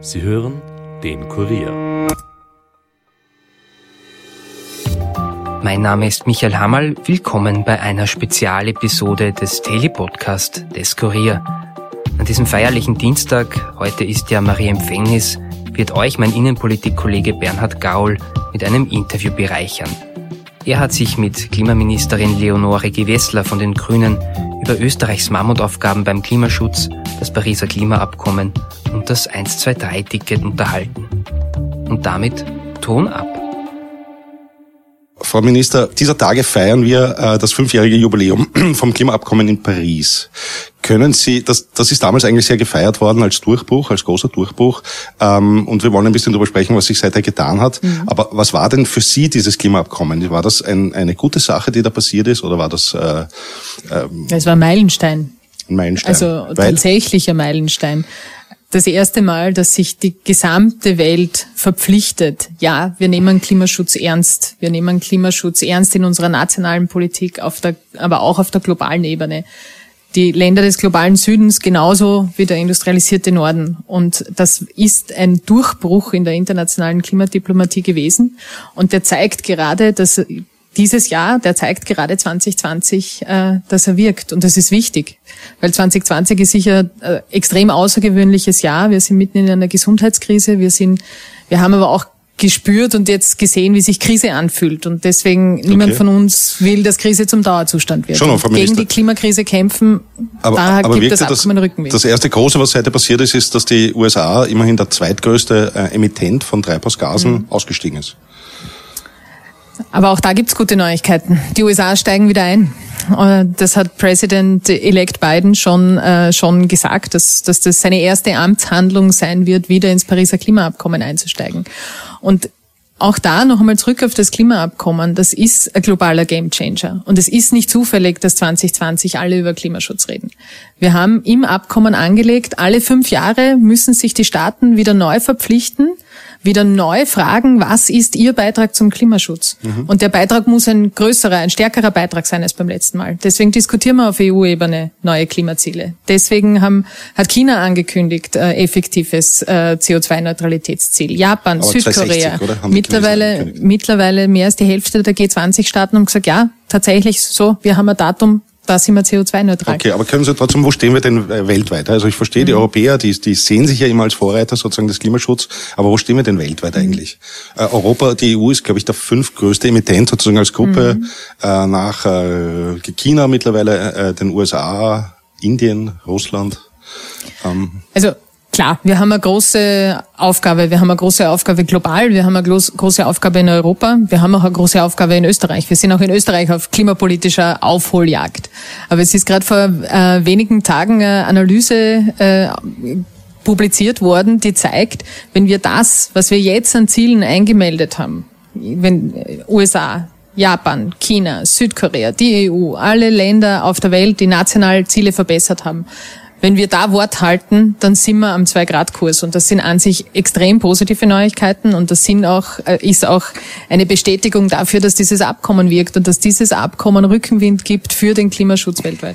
Sie hören den Kurier. Mein Name ist Michael Hammerl. Willkommen bei einer Spezialepisode des Daily-Podcast des Kurier. An diesem feierlichen Dienstag, heute ist ja Maria Empfängnis, wird euch mein Innenpolitikkollege Bernhard Gaul mit einem Interview bereichern. Er hat sich mit Klimaministerin Leonore Gewessler von den Grünen über Österreichs Mammutaufgaben beim Klimaschutz, das Pariser Klimaabkommen und das 1-2-3-Ticket unterhalten. Und damit Ton ab. Frau Minister, dieser Tage feiern wir das 5-jährige Jubiläum vom Klimaabkommen in Paris. Können Sie, das ist damals eigentlich sehr gefeiert worden als Durchbruch, als großer Durchbruch. Und wir wollen ein bisschen darüber sprechen, was sich seither getan hat. Aber was war denn für Sie dieses Klimaabkommen? War das eine gute Sache, die da passiert ist, oder war das? Es war ein Meilenstein. Ein Meilenstein. Also tatsächlich ein Meilenstein. Das erste Mal, dass sich die gesamte Welt verpflichtet, ja, wir nehmen Klimaschutz ernst. Wir nehmen Klimaschutz ernst in unserer nationalen Politik, aber auch auf der globalen Ebene. Die Länder des globalen Südens genauso wie der industrialisierte Norden. Und das ist ein Durchbruch in der internationalen Klimadiplomatie gewesen. Und der zeigt gerade, dass dieses Jahr, der zeigt gerade 2020, dass er wirkt. Und das ist wichtig, weil 2020 ist sicher ein extrem außergewöhnliches Jahr. Wir sind mitten in einer Gesundheitskrise. Wir haben aber auch gespürt und jetzt gesehen, wie sich Krise anfühlt. Und deswegen, niemand von uns will, dass Krise zum Dauerzustand wird. Schon, Frau Minister. Gegen die Klimakrise kämpfen, aber gibt das Abkommen Rückenwind. Das erste Große, was seither passiert ist, dass die USA immerhin der zweitgrößte Emittent von Treibhausgasen ausgestiegen ist. Aber auch da gibt's gute Neuigkeiten. Die USA steigen wieder ein. Das hat President-elect Biden schon gesagt, dass das seine erste Amtshandlung sein wird, wieder ins Pariser Klimaabkommen einzusteigen. Und auch da noch einmal zurück auf das Klimaabkommen. Das ist ein globaler Gamechanger. Und es ist nicht zufällig, dass 2020 alle über Klimaschutz reden. Wir haben im Abkommen angelegt, alle 5 Jahre müssen sich die Staaten wieder neu verpflichten, wieder neu fragen, was ist ihr Beitrag zum Klimaschutz? Und der Beitrag muss ein stärkerer Beitrag sein als beim letzten Mal. Deswegen diskutieren wir auf EU-Ebene neue Klimaziele. Deswegen hat China angekündigt, effektives CO2-Neutralitätsziel. Japan, aber Südkorea, mittlerweile mehr als die Hälfte der G20-Staaten haben gesagt, ja, tatsächlich so, wir haben ein Datum, da sind wir CO2-neutral. Okay, aber können Sie trotzdem, wo stehen wir denn weltweit? Also ich verstehe, die Europäer, die sehen sich ja immer als Vorreiter sozusagen des Klimaschutzes, aber wo stehen wir denn weltweit eigentlich? Europa, die EU ist, glaube ich, der 5. größte Emittent sozusagen als Gruppe, nach China mittlerweile, den USA, Indien, Russland. Also klar, wir haben eine große Aufgabe. Wir haben eine große Aufgabe global. Wir haben eine große Aufgabe in Europa. Wir haben auch eine große Aufgabe in Österreich. Wir sind auch in Österreich auf klimapolitischer Aufholjagd. Aber es ist gerade vor wenigen Tagen eine Analyse publiziert worden, die zeigt, wenn wir das, was wir jetzt an Zielen eingemeldet haben, wenn USA, Japan, China, Südkorea, die EU, alle Länder auf der Welt, die national Ziele verbessert haben, wenn wir da Wort halten, dann sind wir am 2-Grad-Kurs. Und das sind an sich extrem positive Neuigkeiten. Und das ist auch eine Bestätigung dafür, dass dieses Abkommen wirkt und dass dieses Abkommen Rückenwind gibt für den Klimaschutz weltweit.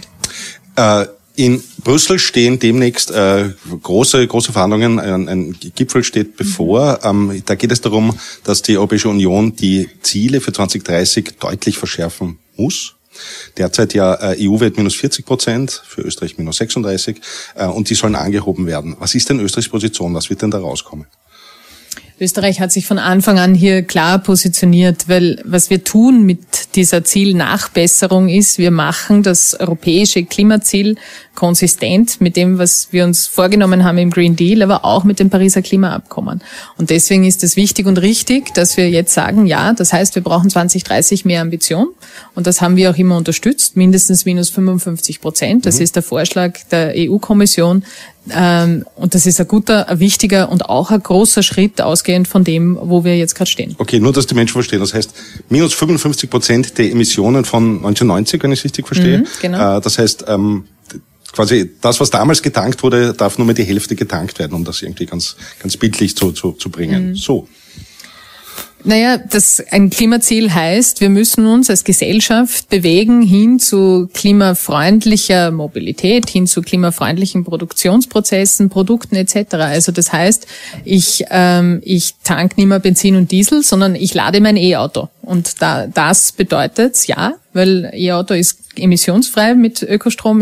In Brüssel stehen demnächst große Verhandlungen. Ein Gipfel steht bevor. Da geht es darum, dass die Europäische Union die Ziele für 2030 deutlich verschärfen muss. Derzeit ja EU-weit -40%, für Österreich -36%, und die sollen angehoben werden. Was ist denn Österreichs Position? Was wird denn da rauskommen? Österreich hat sich von Anfang an hier klar positioniert, weil was wir tun mit dieser Zielnachbesserung ist, wir machen das europäische Klimaziel konsistent mit dem, was wir uns vorgenommen haben im Green Deal, aber auch mit dem Pariser Klimaabkommen. Und deswegen ist es wichtig und richtig, dass wir jetzt sagen, ja, das heißt, wir brauchen 2030 mehr Ambition. Und das haben wir auch immer unterstützt, mindestens -55%. Das ist der Vorschlag der EU-Kommission. Und das ist ein guter, ein wichtiger und auch ein großer Schritt, ausgehend von dem, wo wir jetzt gerade stehen. Okay, nur, dass die Menschen verstehen. Das heißt, -55% der Emissionen von 1990, wenn ich es richtig verstehe. Genau. Das heißt, quasi das, was damals getankt wurde, darf nur mehr die Hälfte getankt werden, um das irgendwie ganz bildlich zu bringen. So. Naja, ein Klimaziel heißt, wir müssen uns als Gesellschaft bewegen hin zu klimafreundlicher Mobilität, hin zu klimafreundlichen Produktionsprozessen, Produkten etc. Also das heißt, ich tank nicht mehr Benzin und Diesel, sondern ich lade mein E-Auto. Und das bedeutet, ja, weil E-Auto ist emissionsfrei mit Ökostrom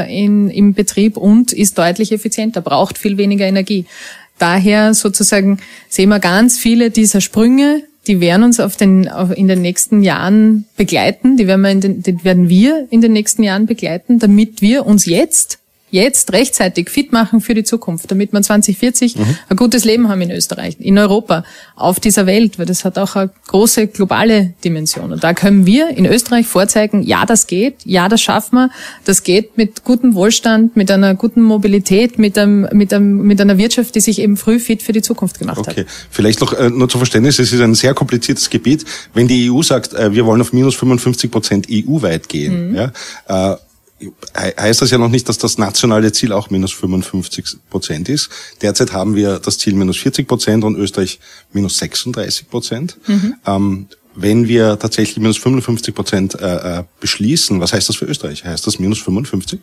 im Betrieb und ist deutlich effizienter, braucht viel weniger Energie. Daher sozusagen sehen wir ganz viele dieser Sprünge, die werden uns in den nächsten Jahren begleiten, die werden wir in den nächsten Jahren begleiten, damit wir uns jetzt rechtzeitig fit machen für die Zukunft, damit wir 2040 ein gutes Leben haben in Österreich, in Europa, auf dieser Welt, weil das hat auch eine große globale Dimension. Und da können wir in Österreich vorzeigen, ja, das geht, ja, das schaffen wir, das geht mit gutem Wohlstand, mit einer guten Mobilität, mit einer Wirtschaft, die sich eben früh fit für die Zukunft gemacht hat. Okay, vielleicht noch nur zum Verständnis, es ist ein sehr kompliziertes Gebiet. Wenn die EU sagt, wir wollen auf minus 55% EU-weit gehen, ja, heißt das ja noch nicht, dass das nationale Ziel auch minus 55% ist. Derzeit haben wir das Ziel minus 40% und Österreich minus 36%. Wenn wir tatsächlich minus 55% beschließen, was heißt das für Österreich? Heißt das minus 55?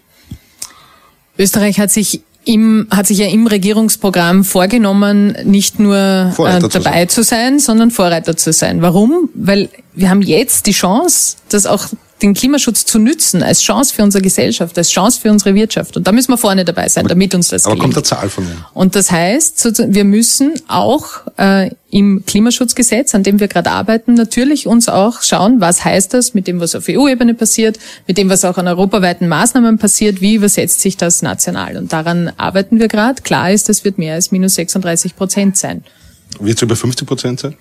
Österreich hat sich ja im Regierungsprogramm vorgenommen, nicht nur dabei zu sein, sondern Vorreiter zu sein. Warum? Weil wir haben jetzt die Chance, das auch den Klimaschutz zu nützen, als Chance für unsere Gesellschaft, als Chance für unsere Wirtschaft. Und da müssen wir vorne dabei sein, damit uns das gelingt. Aber kommt eine Zahl von Ihnen? Und das heißt, wir müssen auch im Klimaschutzgesetz, an dem wir gerade arbeiten, natürlich uns auch schauen, was heißt das mit dem, was auf EU-Ebene passiert, mit dem, was auch an europaweiten Maßnahmen passiert, wie übersetzt sich das national. Und daran arbeiten wir gerade. Klar ist, das wird mehr als minus 36% sein. Wird es über 50% sein?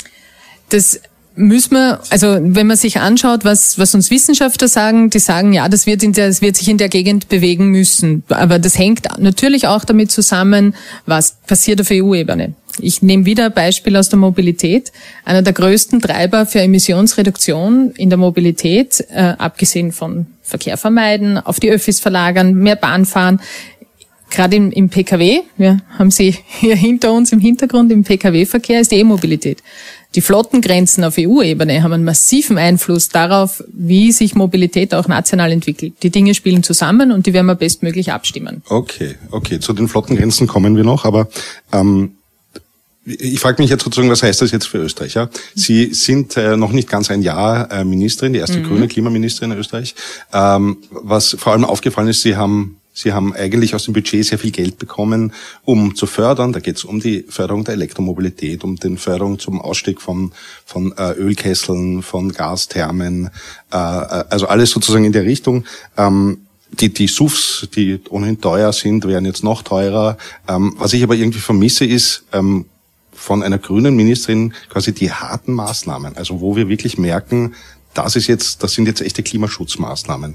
Das müssen wir, also wenn man sich anschaut, was uns Wissenschaftler sagen, die sagen, ja, das wird sich in der Gegend bewegen müssen. Aber das hängt natürlich auch damit zusammen, was passiert auf EU-Ebene. Ich nehme wieder ein Beispiel aus der Mobilität. Einer der größten Treiber für Emissionsreduktion in der Mobilität, abgesehen von Verkehr vermeiden, auf die Öffis verlagern, mehr Bahn fahren, gerade im Pkw, wir haben sie hier hinter uns im Hintergrund, im Pkw-Verkehr ist die E-Mobilität. Die Flottengrenzen auf EU-Ebene haben einen massiven Einfluss darauf, wie sich Mobilität auch national entwickelt. Die Dinge spielen zusammen und die werden wir bestmöglich abstimmen. Okay. Zu den Flottengrenzen kommen wir noch, aber ich frage mich jetzt sozusagen, was heißt das jetzt für Österreich? Ja? Sie sind noch nicht ganz ein Jahr Ministerin, die erste grüne Klimaministerin in Österreich. Was vor allem aufgefallen ist, Sie haben eigentlich aus dem Budget sehr viel Geld bekommen, um zu fördern. Da geht es um die Förderung der Elektromobilität, um die Förderung zum Ausstieg von Ölkesseln, von Gasthermen, also alles sozusagen in der Richtung. Die SUVs, die ohnehin teuer sind, werden jetzt noch teurer. Was ich aber irgendwie vermisse, ist von einer grünen Ministerin quasi die harten Maßnahmen, also wo wir wirklich merken, das sind jetzt echte Klimaschutzmaßnahmen.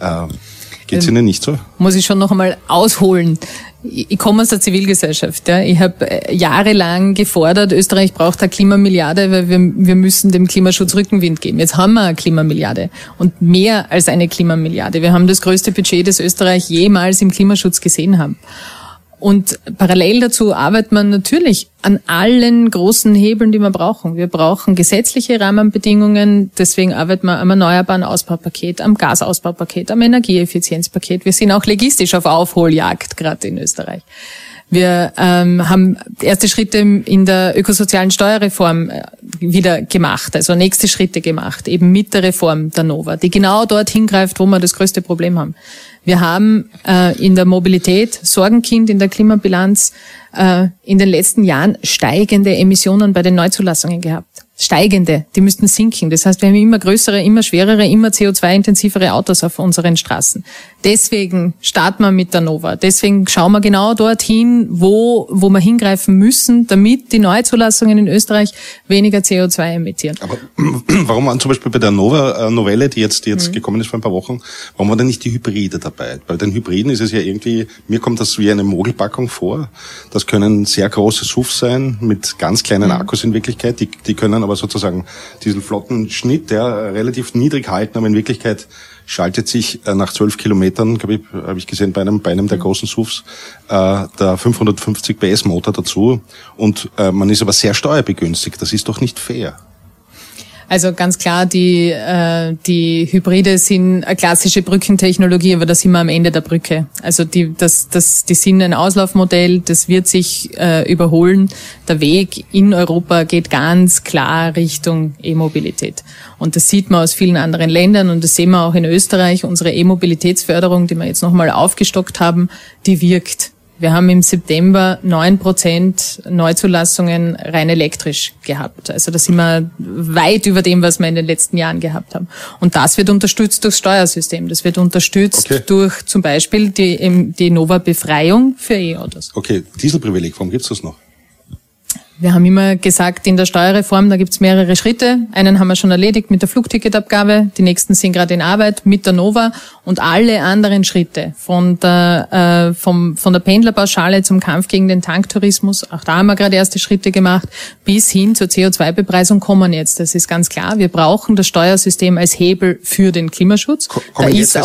Geht's Ihnen nicht so? Muss ich schon noch einmal ausholen. Ich komme aus der Zivilgesellschaft. Ja. Ich habe jahrelang gefordert, Österreich braucht eine Klimamilliarde, weil wir müssen dem Klimaschutz Rückenwind geben. Jetzt haben wir eine Klimamilliarde und mehr als eine Klimamilliarde. Wir haben das größte Budget, das Österreich jemals im Klimaschutz gesehen haben. Und parallel dazu arbeitet man natürlich an allen großen Hebeln, die wir brauchen. Wir brauchen gesetzliche Rahmenbedingungen, deswegen arbeiten wir am erneuerbaren Ausbaupaket, am Gasausbaupaket, am Energieeffizienzpaket. Wir sind auch logistisch auf Aufholjagd, gerade in Österreich. Wir haben erste Schritte in der ökosozialen Steuerreform wieder gemacht, also nächste Schritte gemacht, eben mit der Reform der Nova, die genau dorthin greift, wo wir das größte Problem haben. Wir haben in der Mobilität, Sorgenkind in der Klimabilanz, in den letzten Jahren steigende Emissionen bei den Neuzulassungen gehabt. Steigende, die müssten sinken. Das heißt, wir haben immer größere, immer schwerere, immer CO2-intensivere Autos auf unseren Straßen. Deswegen starten wir mit der Nova. Deswegen schauen wir genau dorthin, wo wir hingreifen müssen, damit die Neuzulassungen in Österreich weniger CO2 emittieren. Aber warum waren zum Beispiel bei der Novelle, die jetzt gekommen ist vor ein paar Wochen, warum war denn nicht die Hybride dabei? Bei den Hybriden ist es ja irgendwie, mir kommt das wie eine Mogelpackung vor. Das können sehr große SUVs sein, mit ganz kleinen Akkus in Wirklichkeit. Die können aber sozusagen diesen flotten Schnitt, relativ niedrig halten, aber in Wirklichkeit schaltet sich nach 12 Kilometern, glaube ich, habe ich gesehen, bei einem der großen SUVs, der 550 PS Motor dazu. Und man ist aber sehr steuerbegünstigt. Das ist doch nicht fair. Also ganz klar, die Hybride sind eine klassische Brückentechnologie, aber da sind wir am Ende der Brücke. Also die sind ein Auslaufmodell, das wird sich überholen. Der Weg in Europa geht ganz klar Richtung E-Mobilität. Und das sieht man aus vielen anderen Ländern und das sehen wir auch in Österreich. Unsere E-Mobilitätsförderung, die wir jetzt nochmal aufgestockt haben, die wirkt. Wir haben im September 9% Neuzulassungen rein elektrisch gehabt. Also da sind wir weit über dem, was wir in den letzten Jahren gehabt haben. Und das wird unterstützt durchs Steuersystem. Das wird unterstützt durch zum Beispiel die Nova-Befreiung für E-Autos. Okay, Dieselprivileg, warum gibt's das noch? Wir haben immer gesagt, in der Steuerreform, da gibt's mehrere Schritte. Einen haben wir schon erledigt mit der Flugticketabgabe, die nächsten sind gerade in Arbeit mit der Nova und alle anderen Schritte von der Pendlerpauschale zum Kampf gegen den Tanktourismus, auch da haben wir gerade erste Schritte gemacht, bis hin zur CO2-Bepreisung kommen jetzt. Das ist ganz klar. Wir brauchen das Steuersystem als Hebel für den Klimaschutz. Da ist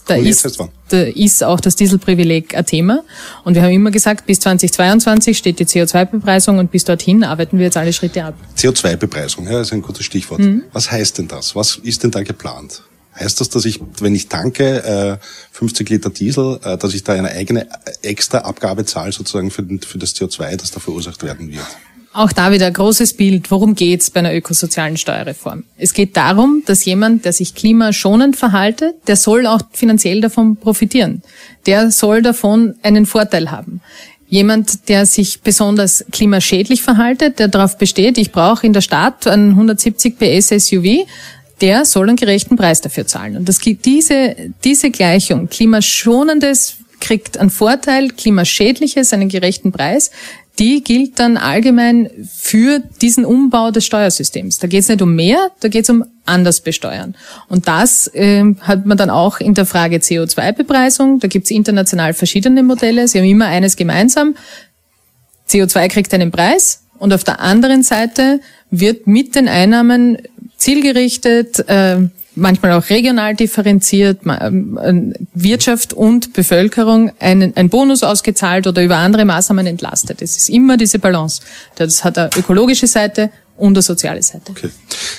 auch das Dieselprivileg ein Thema. Und wir haben immer gesagt, bis 2022 steht die CO2-Bepreisung und bis dorthin arbeiten wir jetzt alle Schritte ab. CO2-Bepreisung, ja, ist ein gutes Stichwort. Was heißt denn das? Was ist denn da geplant? Heißt das, dass ich, wenn ich tanke 50 Liter Diesel, dass ich da eine eigene extra Abgabe zahle sozusagen für das CO2, das da verursacht werden wird? Auch da wieder ein großes Bild. Worum geht's bei einer ökosozialen Steuerreform? Es geht darum, dass jemand, der sich klimaschonend verhaltet, der soll auch finanziell davon profitieren. Der soll davon einen Vorteil haben. Jemand, der sich besonders klimaschädlich verhaltet, der darauf besteht, ich brauche in der Stadt einen 170 PS SUV, der soll einen gerechten Preis dafür zahlen. Und das gibt diese Gleichung. Klimaschonendes kriegt einen Vorteil, klimaschädliches einen gerechten Preis. Die gilt dann allgemein für diesen Umbau des Steuersystems. Da geht es nicht um mehr, da geht es um anders besteuern. Und das hat man dann auch in der Frage CO2-Bepreisung. Da gibt es international verschiedene Modelle. Sie haben immer eines gemeinsam. CO2 kriegt einen Preis und auf der anderen Seite wird mit den Einnahmen zielgerichtet, manchmal auch regional differenziert, Wirtschaft und Bevölkerung ein Bonus ausgezahlt oder über andere Maßnahmen entlastet. Es ist immer diese Balance. Das hat eine ökologische Seite und eine soziale Seite. Okay.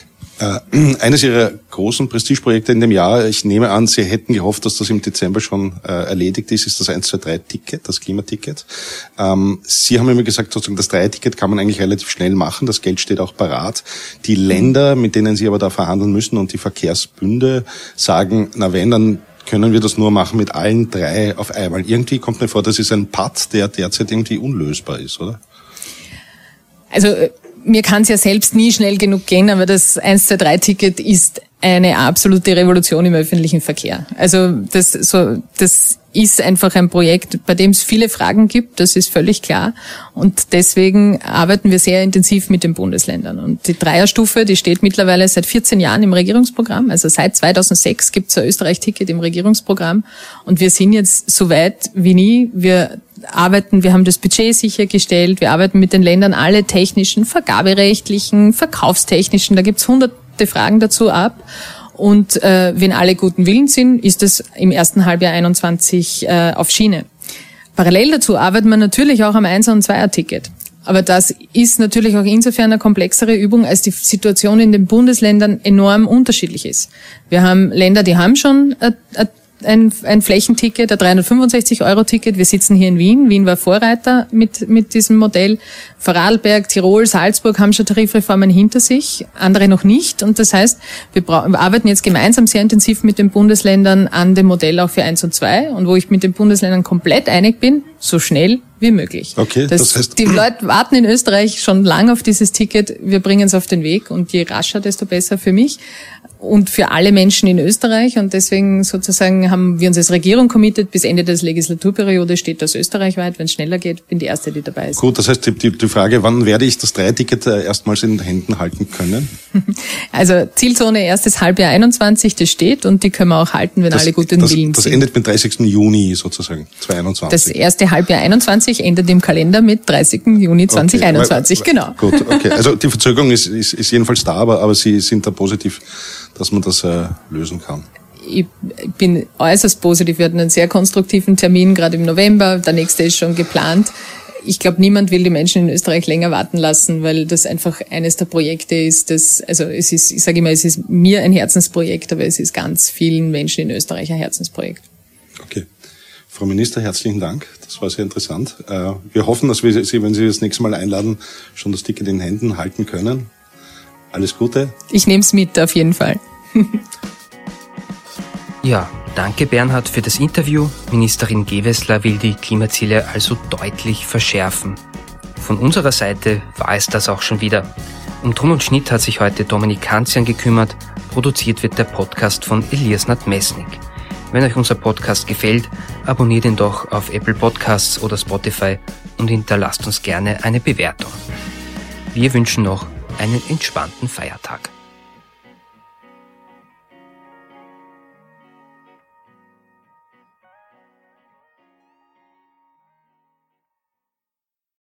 Eines Ihrer großen Prestigeprojekte in dem Jahr, ich nehme an, Sie hätten gehofft, dass das im Dezember schon erledigt ist das 123-Ticket, das Klimaticket. Sie haben immer gesagt, sozusagen das 3-Ticket kann man eigentlich relativ schnell machen, das Geld steht auch parat. Die Länder, mit denen Sie aber da verhandeln müssen und die Verkehrsbünde sagen, na wenn, dann können wir das nur machen mit allen 3 auf einmal. Irgendwie kommt mir vor, das ist ein Patt, der derzeit irgendwie unlösbar ist, oder? Also mir kann es ja selbst nie schnell genug gehen, aber das 123-Ticket ist eine absolute Revolution im öffentlichen Verkehr. Also das ist einfach ein Projekt, bei dem es viele Fragen gibt, das ist völlig klar. Und deswegen arbeiten wir sehr intensiv mit den Bundesländern. Und die Dreierstufe, die steht mittlerweile seit 14 Jahren im Regierungsprogramm. Also seit 2006 gibt es ein Österreich-Ticket im Regierungsprogramm. Und wir sind jetzt so weit wie nie. Wir haben das Budget sichergestellt, wir arbeiten mit den Ländern alle technischen, vergaberechtlichen, verkaufstechnischen, da gibt's hunderte Fragen dazu ab. Und wenn alle guten Willens sind, ist es im ersten Halbjahr 21 auf Schiene. Parallel dazu arbeitet man natürlich auch am 1er- und 2er-Ticket. Aber das ist natürlich auch insofern eine komplexere Übung, als die Situation in den Bundesländern enorm unterschiedlich ist. Wir haben Länder, die haben schon ein Flächenticket, ein 365-Euro-Ticket. Wir sitzen hier in Wien. Wien war Vorreiter mit diesem Modell. Vorarlberg, Tirol, Salzburg haben schon Tarifreformen hinter sich, andere noch nicht. Und das heißt, wir arbeiten jetzt gemeinsam sehr intensiv mit den Bundesländern an dem Modell auch für 1 und 2. Und wo ich mit den Bundesländern komplett einig bin, so schnell wie möglich. Okay, das heißt, die Leute warten in Österreich schon lange auf dieses Ticket. Wir bringen es auf den Weg und je rascher, desto besser für mich und für alle Menschen in Österreich. Und deswegen sozusagen haben wir uns als Regierung committed, bis Ende des Legislaturperiode steht das österreichweit. Wenn es schneller geht, bin die Erste, die dabei ist. Gut, das heißt, die Frage, wann werde ich das 3-Ticket erstmals in den Händen halten können? Also Zielzone erstes Halbjahr 21, das steht und die können wir auch halten, wenn alle guten Willens sind. Das endet mit 30. Juni sozusagen, 2021. Das erste Halbjahr 21 endet im Kalender mit 30. Juni 2021, okay, genau. Gut, okay. Also die Verzögerung ist jedenfalls da, aber Sie sind da positiv, dass man das lösen kann. ich bin äußerst positiv. Wir hatten einen sehr konstruktiven Termin, gerade im November. Der nächste ist schon geplant. Ich glaube, niemand will die Menschen in Österreich länger warten lassen, weil das einfach eines der Projekte ist, es ist mir ein Herzensprojekt, aber es ist ganz vielen Menschen in Österreich ein Herzensprojekt. Okay. Frau Minister, herzlichen Dank. Das war sehr interessant. Wir hoffen, dass wir Sie, wenn Sie das nächste Mal einladen, schon das Ticket in den Händen halten können. Alles Gute. Ich nehme es mit, auf jeden Fall. Ja, danke Bernhard für das Interview. Ministerin Gewessler will die Klimaziele also deutlich verschärfen. Von unserer Seite war es das auch schon wieder. Um Ton und Schnitt hat sich heute Dominik Kanzian gekümmert. Produziert wird der Podcast von Elias Nadmesnik. Wenn euch unser Podcast gefällt, abonniert ihn doch auf Apple Podcasts oder Spotify und hinterlasst uns gerne eine Bewertung. Wir wünschen noch einen entspannten Feiertag.